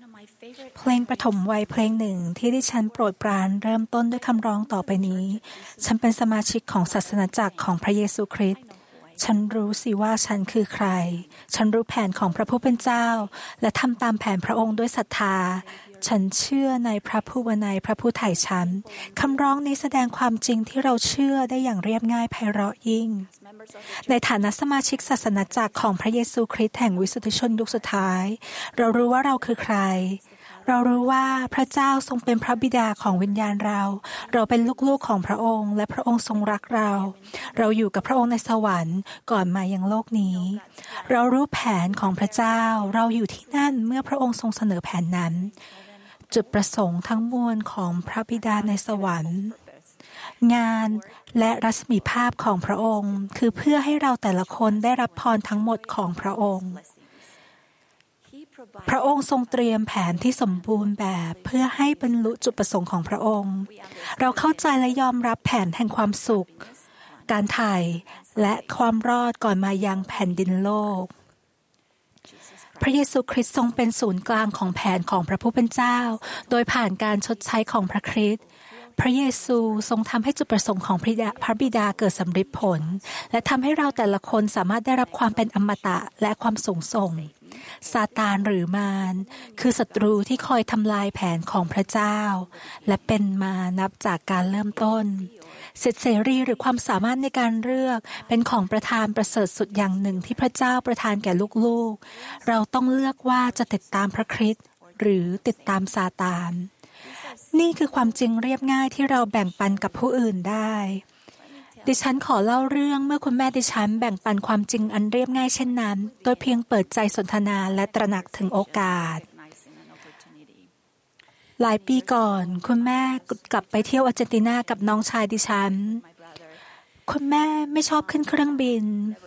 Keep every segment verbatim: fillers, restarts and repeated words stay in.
เพลงปฐมวัยเพลงหนึ่งที่ดิฉันโปรดปรานเริ่มต้นด้วยคำร้องต่อไปนี้ฉันเป็นสมาชิกของศาสนาจักรของพระเยซูคริสต์ฉันรู้สิว่าฉันคือใครฉันรู้แผนของพระผู้เป็นเจ้าและทำตามแผนพระองค์ด้วยศรัทธาฉันเชื่อในพระผู้วนัยพระผู้ไถ่ฉันคำร้องนี้แสดงความจริงที่เราเชื่อได้อย่างเรียบง่ายไพเราะยิ่งในฐานะสมาชิกศาสนาจักรของพระเยซูคริสต์แห่งวิสุทธิชนยุคสุดท้ายเรารู้ว่าเราคือใครเรารู้ว่าพระเจ้าทรงเป็นพระบิดาของวิญญาณเราเราเป็นลูกๆของพระองค์และพระองค์ทรงรักเราเราอยู่กับพระองค์ในสวรรค์ก่อนมายังโลกนี้เรารู้แผนของพระเจ้าเราอยู่ที่นั่นเมื่อพระองค์ทรงเสนอแผนนั้นจุดประสงค์ทั้งมวลของพระบิดาในสวรรค์งานและรัศมีภาพของพระองค์คือเพื่อให้เราแต่ละคนได้รับพรทั้งหมดของพระองค์พระองค์ทรงเตรียมแผนที่สมบูรณ์แบบเพื่อให้บรรลุจุดประสงค์ของพระองค์เราเข้าใจและยอมรับแผนแห่งความสุขการไถ่และความรอดก่อนมายังแผ่นดินโลกพระเยซูคริสต์ทรงเป็นศูนย์กลางของแผนของพระผู้เป็นเจ้าโดยผ่านการชดใช้ของพระคริสต์พระเยซูทรงทำให้จุดประสงค์ของพระบิดาเกิดสำเร็จผลและทำให้เราแต่ละคนสามารถได้รับความเป็นอมตะและความสูงส่งซาตานหรือมารคือศัตรูที่คอยทำลายแผนของพระเจ้าและเป็นมานับจากการเริ่มต้นสิทธิเสรีหรือความสามารถในการเลือกเป็นของประทานประเสริฐสุดอย่างหนึ่งที่พระเจ้าประทานแก่ลูกๆเราต้องเลือกว่าจะติดตามพระคริสต์หรือติดตามซาตานนี่คือความจริงเรียบง่ายที่เราแบ่งปันกับผู้อื่นได้ดิฉันขอเล่าเรื่องเมื่อคุณแม่ดิฉันแบ่งปันความจริงอันเรียบง่ายเช่นนั้นโดยเพียงเปิดใจสนทนาและตระหนักถึงโอกาสหลายปีก่อนคุณแม่กลับไปเที่ยวอาร์เจนตินากับน้องชายดิฉันคุณแม่ไม่ชอบขึ้นเครื่องบิน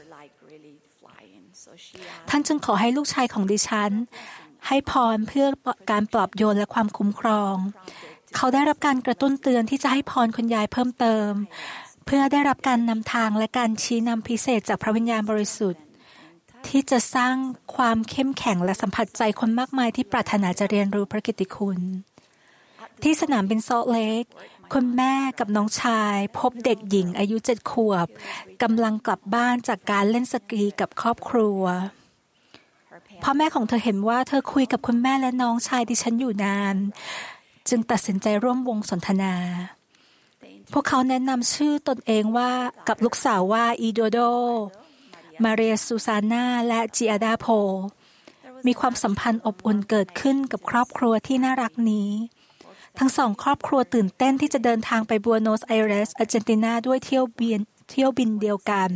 ท่านจึงขอให้ลูกชายของดิฉันให้พรเพื่อการปลอบโยนและความคุ้มครองเขาได้รับการกระตุ้นเตือนที่จะให้พรคุณยายเพิ่มเติมเพื่อได้รับการนำทางและการชี้นำพิเศษจากพระวิญญาณบริสุทธิ์ที่จะสร้างความเข้มแข็งและสัมผัสใจคนมากมายที่ปรารถนาจะเรียนรู้พระกิตติคุณที่สนามบินซอลต์เลคคุณแม่กับน้องชายพบเด็กหญิงอายุเจ็ดขวบกำลังกลับบ้านจากการเล่นสกีกับครอบครัวพ่อแม่ของเธอเห็นว่าเธอคุยกับคุณแม่และน้องชายดิฉันอยู่นานจึงตัดสินใจร่วมวงสนทนาพวกเขาแนะนำชื่อตนเองว่ากับลูกสาวว่าอีโดโดมาเรียซูซาน่าและจิอาดาโพมีความสัมพันธ์อบอุ่นเกิดขึ้นกับครอบครัวที่น่ารักนี้ทั้งสองครอบครัวตื่นเต้นที่จะเดินทางไปบัวโนสไอเรสอาร์เจนตินาด้วยเที่ยวบินเที่ยวบินเดียวกัน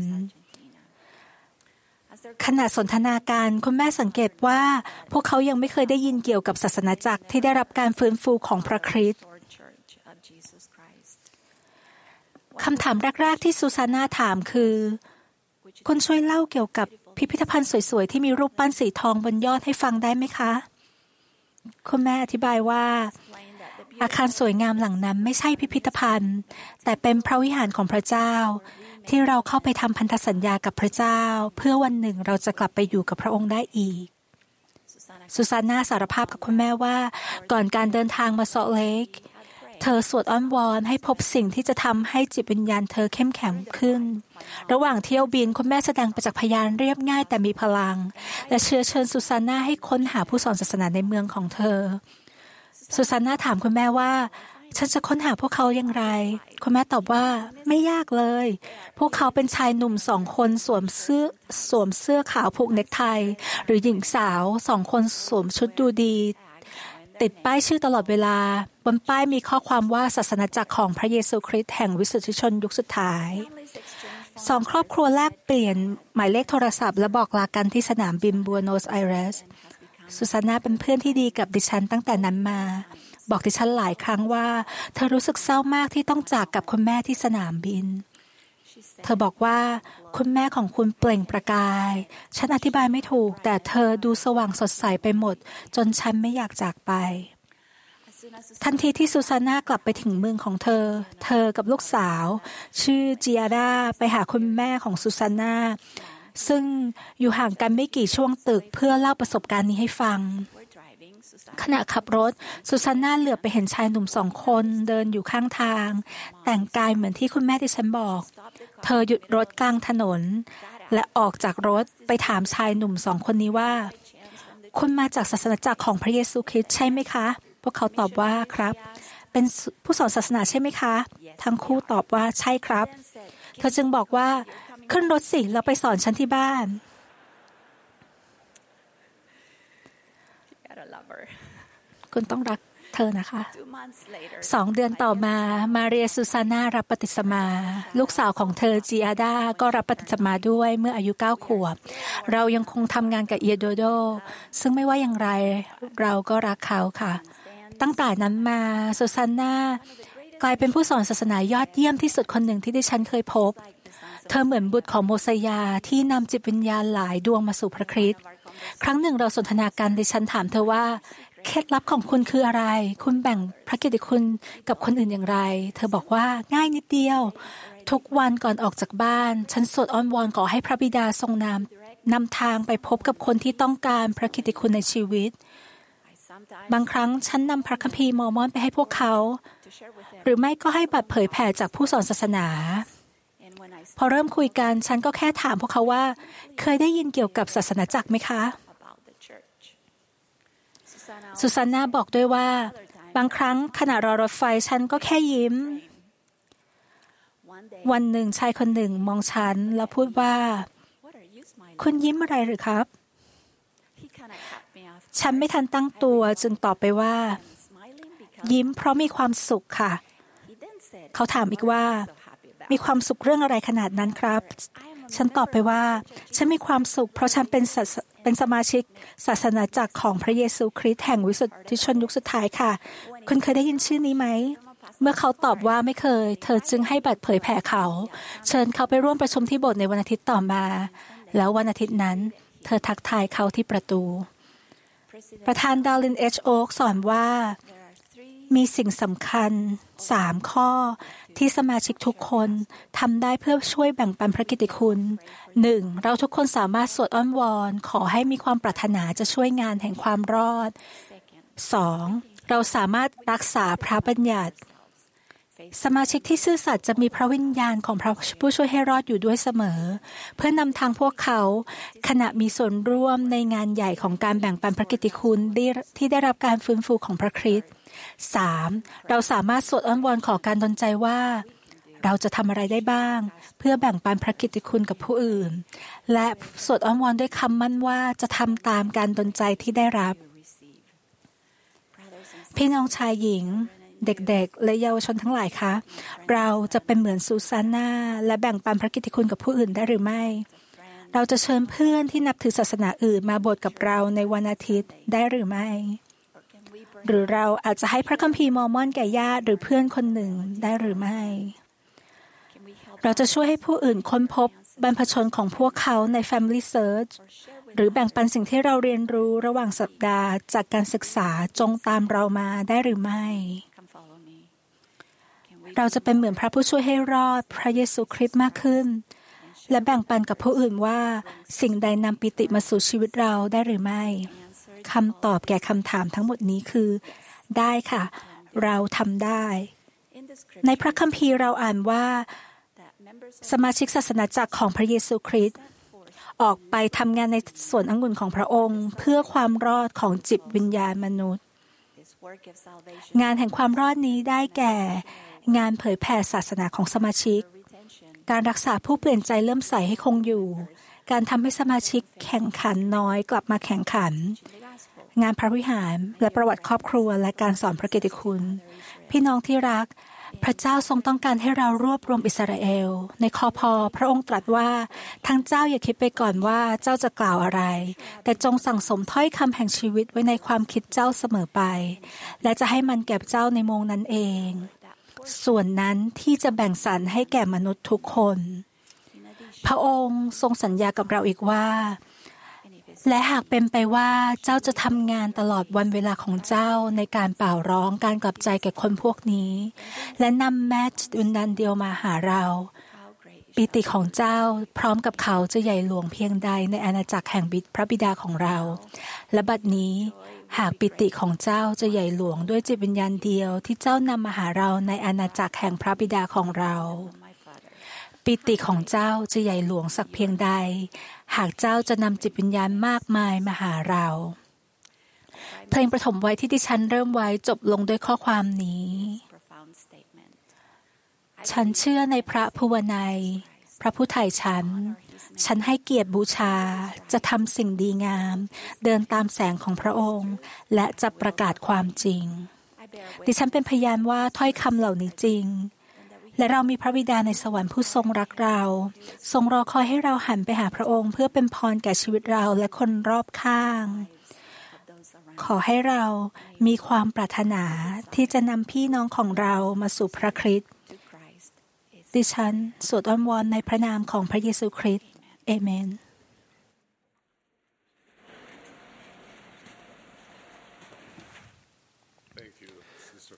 ขณะสนทนาการคุณแม่สังเกตว่าพวกเขายังไม่เคยได้ยินเกี่ยวกับศาสนาจักรที่ได้รับการฟื้นฟูของพระคริสต์คำถามแรกๆที่ซูซาน่าถามคือคุณช่วยเล่าเกี่ยวกับพิพิธภัณฑ์สวยๆที่มีรูปปั้นสีทองบนยอดให้ฟังได้ไหมคะคุณแม่อธิบายว่าอาคารสวยงามหลังนั้นไม่ใช่พิพิธภัณฑ์แต่เป็นพระวิหารของพระเจ้าที่เราเข้าไปทำพันธสัญญากับพระเจ้าเพื่อวันหนึ่งเราจะกลับไปอยู่กับพระองค์ได้อีกซูซาน่าสารภาพกับคุณแม่ว่าก่อนการเดินทางมาซอลต์เลคเธอสวดอ้อนวอนให้พบสิ่งที่จะทำให้จิตวิญญาณเธอเข้มแข็งขึ้นระหว่างเที่ยวบินคุณแม่แสดงประจักษ์พยานเรียบง่ายแต่มีพลังและเชื้อเชิญซูซาน่าให้ค้นหาผู้สอนศาสนาในเมืองของเธอซูซาน่าถามคุณแม่ว่าฉันจะค้นหาพวกเขาอย่างไรคุณแม่ตอบว่าไม่ยากเลยพวกเขาเป็นชายหนุ่มสองคนสวมเสื้อสวมเสื้อขาวผูกเนคไทหรือหญิงสาวสองคนสวมชุดดูดีติดป้ายชื่อตลอดเวลาบนป้ายมีข้อความว่าศาสนาจักรของพระเยซูคริสต์แห่งวิสุทธิชนยุคสุดท้ายสองครอบครัวแลกเปลี่ยนหมายเลขโทรศัพท์และบอกลากันที่สนามบินบัวโนสไอเรสซูซาน่าเป็นเพื่อนที่ดีกับดิฉันตั้งแต่นั้นมาบอกดิฉันหลายครั้งว่าเธอรู้สึกเศร้ามากที่ต้องจากกับคุณแม่ที่สนามบินเธอบอกว่าคุณแม่ของคุณเปล่งประกายฉันอธิบายไม่ถูกแต่เธอดูสว่างสดใสไปหมดจนฉันไม่อยากจากไปทันทีที่ซูซาน่ากลับไปถึงเมืองของเธอเธอกับลูกสาวชื่อจิอาดาไปหาคุณแม่ของซูซาน่าซึ่งอยู่ห่างกันไม่กี่ช่วงตึกเพื่อเล่าประสบการณ์นี้ให้ฟังขณะขับรถซูซาน่าเหลือบไปเห็นชายหนุ่มสองคนเดินอยู่ข้างทางแต่งกายเหมือนที่คุณแม่ที่ฉันบอกเธอหยุดรถกลางถนนและออกจากรถไปถามชายหนุ่มสองคนนี้ว่าคุณมาจากศาสนาจักรของพระเยซูคริสต์ใช่ไหมคะพวกเขาตอบว่าครับเป็นผู้สอนศาสนาใช่ไหมคะทั้งคู่ตอบว่าใช่ครับเธอจึงบอกว่าขึ้นรถสิแล้วไปสอนฉันที่บ้านคุณต้องรักเธอนะคะสองเดือนต่อมามาเรียซูซาน่ารับบัพติศมาลูกสาวของเธอจีอาดาก็รับบัพติศมาด้วยเมื่ออายุเก้าขวบเรายังคงทำงานกับเอียโดโดซึ่งไม่ว่าอย่างไรเราก็รักเขาค่ะตั้งแต่นั้นมาซูซาน่ากลายเป็นผู้สอนศาสนายอดเยี่ยมที่สุดคนหนึ่งที่ดิฉันเคยพบเธอเหมือนบุตรของโมเสยาที่นำจิตวิญญาณหลายดวงมาสู่พระคริสต์ครั้งหนึ่งเราสนทนากันดิฉันถามเธอว่าเคล็ดลับของคุณคืออะไรคุณแบ่งพระกิตติคุณกับคนอื่นอย่างไรเธอบอกว่าง่ายนิดเดียวทุกวันก่อนออกจากบ้านฉันสวดอ้อนวอนขอให้พระบิดาทรงนำนำทางไปพบกับคนที่ต้องการพระกิตติคุณในชีวิตบางครั้งฉันนำพระคัมภีร์มอร์มอนไปให้พวกเขาหรือไม่ก็ให้บัตรเผยแผ่จากผู้สอนศาสนาพอเริ่มคุยกันฉันก็แค่ถามพวกเขาว่าเคยได้ยินเกี่ยวกับศาสนาจักรไหมคะซูซาน่าบอกด้วยว่าบางครั้งขณะรอรถไฟฉันก็แค่ยิ้มวันหนึ่งชายคนหนึ่งมองฉันแล้วพูดว่าคุณยิ้มอะไรหรือครับฉันไม่ทันตั้งตัวจึงตอบไปว่ายิ้มเพราะมีความสุขค่ะเขาถามอีกว่ามีความสุขเรื่องอะไรขนาดนั้นครับฉันตอบไปว่าฉันมีความสุขเพราะฉันเป็นเป็นสมาชิกศาสนาจักรของพระเยซูคริสต์แห่งวิสุทธิชนยุคสุดท้ายค่ะคุณเคยได้ยินชื่อนี้ไหมเมื่อเขาตอบว่าไม่เคยเธอจึงให้บัตรเผยแผ่เขาเชิญเขาไปร่วมประชุมที่โบสถ์ในวันอาทิตย์ต่อมาแล้ววันอาทิตย์นั้นเธอทักทายเขาที่ประตูประธานดารินเอชโอ๊กสอนว่ามีสิ่งสำคัญสามข้อที่สมาชิกทุกคนทำได้เพื่อช่วยแบ่งปันพระกิตติคุณหนึ่งเราทุกคนสามารถสวดอ้อนวอนขอให้มีความปรารถนาจะช่วยงานแห่งความรอดสองเราสามารถรักษาพระบัญญัติสมาชิกที่ซื่อสัตย์จะมีพระวิญญาณของพระผู้ช่วยให้รอดอยู่ด้วยเสมอเพื่อนำทางพวกเขาขณะมีส่วนร่วมในงานใหญ่ของการแบ่งปันพระกิตติคุณที่ได้รับการฟื้นฟูของพระคริสต์สามเราสามารถสวดอ้อนวอนขอการดลใจว่าเราจะทำอะไรได้บ้างเพื่อแบ่งปันพระกิตติคุณกับผู้อื่นและสวดอ้อนวอนด้วยคำมั่นว่าจะทำตามการดลใจที่ได้รับพี่น้องชายหญิงเด็กๆและเยาวชนทั้งหลายคะเราจะเป็นเหมือนซูซาน่าและแบ่งปันพระกิตติคุณกับผู้อื่นได้หรือไม่เราจะเชิญเพื่อนที่นับถือศาสนาอื่นมาโบสถ์กับเราในวันอาทิตย์ได้หรือไม่หรือเราอาจจะให้พระคัมภีร์มอร์มอนแก่ญาติหรือเพื่อนคนหนึ่งได้หรือไม่เราจะช่วยให้ผู้อื่นค้นพบบรรพชนของพวกเขาใน Family Search หรือแบ่งปันสิ่งที่เราเรียนรู้ระหว่างสัปดาห์จากการศึกษาจงตามเรามาได้หรือไม่เราจะเป็นเหมือนพระผู้ช่วยให้รอดพระเยซูคริสต์มากขึ้นและแบ่งปันกับผู้อื่นว่าสิ่งใดนำปิติมาสู่ชีวิตเราได้หรือไม่คำตอบแก่คำถามทั้งหมดนี้คือได้ค่ะเราทำได้ในพระคัมภีร์เราอ่านว่าสมาชิกศาสนาจักรของพระเยซูคริสต์ออกไปทำงานในสวนองุ่นของพระองค์เพื่อความรอดของจิตวิญญาณมนุษย์งานแห่งความรอดนี้ได้แก่งานเผยแผ่ศาสนาของสมาชิกการรักษาผู้เปลี่ยนใจเลื่อมใสให้คงอยู่การทำให้สมาชิกแข่งขันน้อยกลับมาแข่งขันงานพระวิหารและประวัติครอบครัวและการสอนพระกิตติคุณพี่น้องที่รักพระเจ้าทรงต้องการให้เรารวบรวมอิสราเอลในคอพอพระองค์ตรัสว่าทั้งเจ้าอย่าคิดไปก่อนว่าเจ้าจะกล่าวอะไรแต่จงสั่งสมถ้อยคำแห่งชีวิตไว้ในความคิดเจ้าเสมอไปและจะให้มันแก่เจ้าในโมงนั้นเองส่วนนั้นที่จะแบ่งสรรให้แก่มนุษย์ทุกคนพระองค์ทรงสัญญากับเราอีกว่าและหากเป็นไปว่าเจ้าจะทำงานตลอดวันเวลาของเจ้าในการเป่าร้องการกลับใจแก่คนพวกนี้และนำแม่จิตวิญญาณเดียวมาหาเราปิติของเจ้าพร้อมกับเขาจะใหญ่หลวงเพียงใดในอาณาจักรแห่งบิดพระบิดาของเราและบัดนี้หากปิติของเจ้าจะใหญ่หลวงด้วยจิตวิญญาณเดียวที่เจ้านำมาหาเราในอาณาจักรแห่งพระบิดาของเราปิติของเจ้าจะใหญ่หลวงสักเพียงใดหากเจ้าจะนำจิตวิญญาณมากมายมาหาเราเพลงประถมไว้ที่ดิฉันเริ่มไว้จบลงด้วยข้อความนี้ฉันเชื่อในพระภูวนัยพระผู้ไถ่ฉันฉันให้เกียรติบูชาจะทำสิ่งดีงามเดินตามแสงของพระองค์และจะประกาศความจริงดิฉันเป็นพยานว่าถ้อยคำเหล่านี้จริงและเรามีพระบิดาในสวรรค์ผู้ทรงรักเราทรงรอคอยให้เราหันไปหาพระองค์เพื่อเป็นพรแก่ชีวิตเราและคนรอบข้างขอให้เรามีความปรารถนาที่จะนำพี่น้องของเรามาสู่พระคริสต์ดิฉันสวดอ้อนวอนในพระนามของพระเยซูคริสต์เอเมน